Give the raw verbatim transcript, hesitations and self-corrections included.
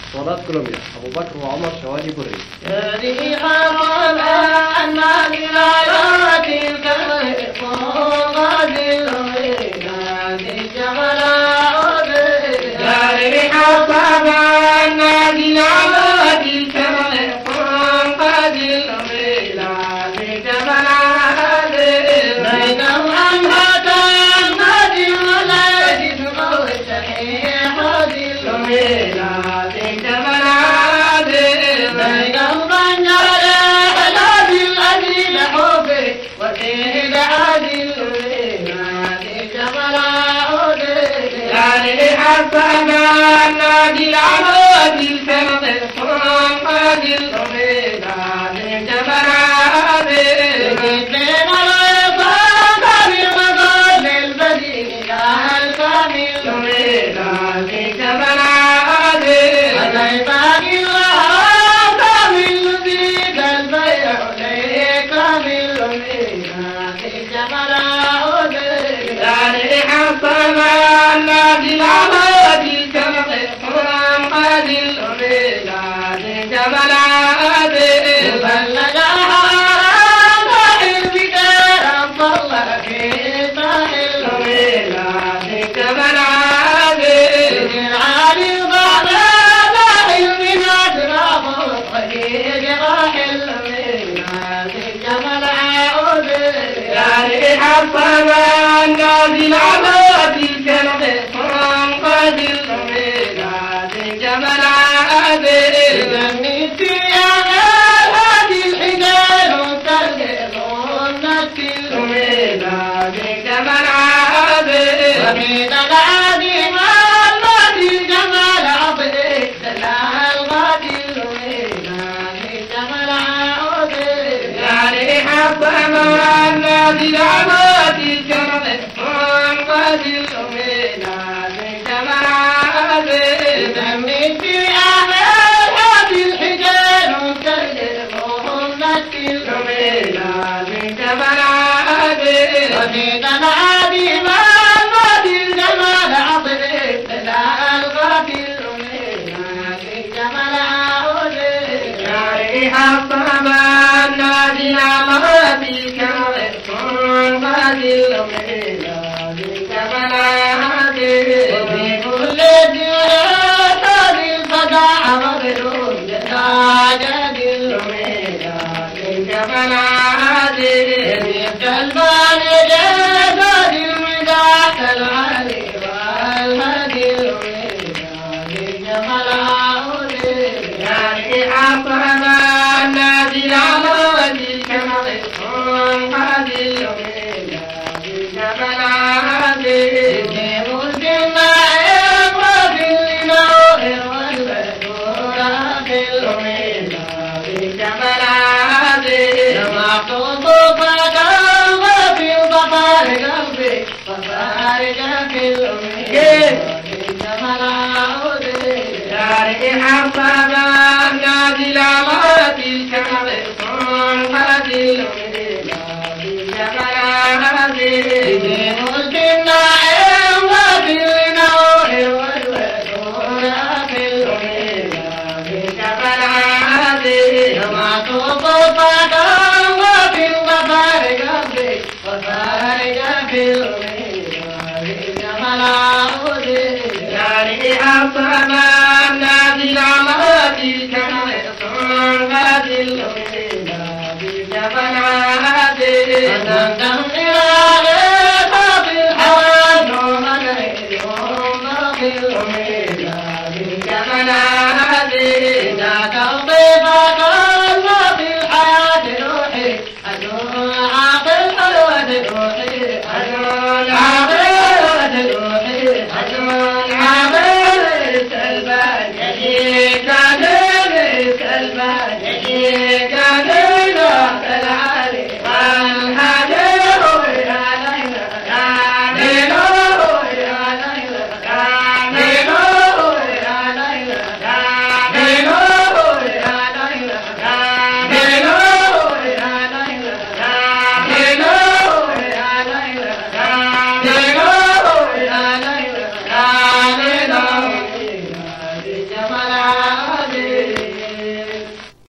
اسطوانات كولومبيا أبو بكر وعمر شوالي بري. هذه حرام الناس العيات الكريم غادي الغيلان جمال عودي. هذه حرام الناس العيات الكريم غادي الغيلان جمال عودي. بينهم أنهاتا النادي الولاد تقوي صحيح هذه الغيلان جمال عودي. بينهم بنجر الهادي الأديب حبي وكيد عادي الغيلان جمال عودي. يعني حسن النادي العبادي الكرم هذه الغيلان جمال عودي. بين الرفاق بمقال البديل الكامل الغيلان جمال عودي. الرفاق الله كامل ذيك البيع ليك كامل الغيلان جمال عودي. يعني حسن النادي العبادي الكرم هذه الغيلان جمال عودي. بلغ الحرام صاحب كرم والله في صاحب الغيلان جمال عودي. العالي ضعنا صاحب من أسرافه وخليج راح الغيلان جمال عودي. يعني حسن النادي العبادي الكرم هذه الغيلان جمال عودي. بنيت يا هذه الحجال وترقصون نفسي الغيلان جمال عودي. ومن العادي ما الغادي جمال عودي. دلال الغادي الغيلان جمال عودي. يعني حسن النادي العبادي الكرم هذه الغيلان جمال عودي. بنيت يا هذه الحجال وترقصون نفسي الغيلان جمال عودي. ومن العادي ما الغادي جمال عودي. دلال الغادي الغيلان جمال عودي. يعني حسن النادي العبادي الكرم هذه الغيلان جمال عودي. وفي كل ديار هذه الفداع مغلوب جداجد الغيلان جمال عودي. يبتلبان جداد المداح العالي والهدي الغيلان جمال عودي. يعني حسن النادي العبادي الكرم هذه الغيلان جمال عودي. جيبوا الجماعين وفي النور والبدور في الغيلان جمال عودي. جمعت صوفك وفي الظفار قلبي وفارق في الغيلان جمال عودي. يعني حسن النادي العبادي الكرم هذه الغيلان جمال عودي. جيبوا الجماعين وفي النور والبدور في الغيلان جمال عودي. جمعت صوفك وفي الظفار قلبي وفارق في الغيلان جمال عودي. يعني حسن النادي العبادي الكرم هذه الغيلان جمال عودي. فتندم إلى غيث في الحوان ومنعيهم في الغيلان جمال عودي. ذاك الضيفك الله في الحياة روحي أجول عاقل حلوة روحي أجول عاقل روحي أجول عاقل سلبان يجيب